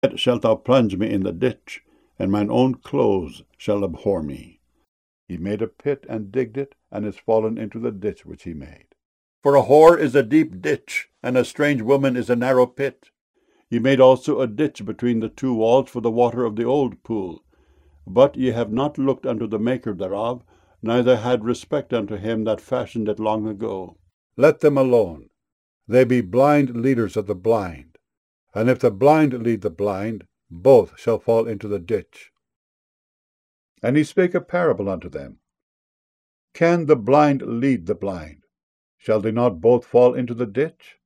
Yet shalt thou plunge me in the ditch, and mine own clothes shall abhor me. He made a pit and digged it, and is fallen into the ditch which he made. For a whore is a deep ditch, and a strange woman is a narrow pit. Ye made also a ditch between the two walls for the water of the old pool. But ye have not looked unto the maker thereof, neither had respect unto him that fashioned it long ago. Let them alone. They be blind leaders of the blind. And if the blind lead the blind, both shall fall into the ditch. And he spake a parable unto them. Can the blind lead the blind? Shall they not both fall into the ditch?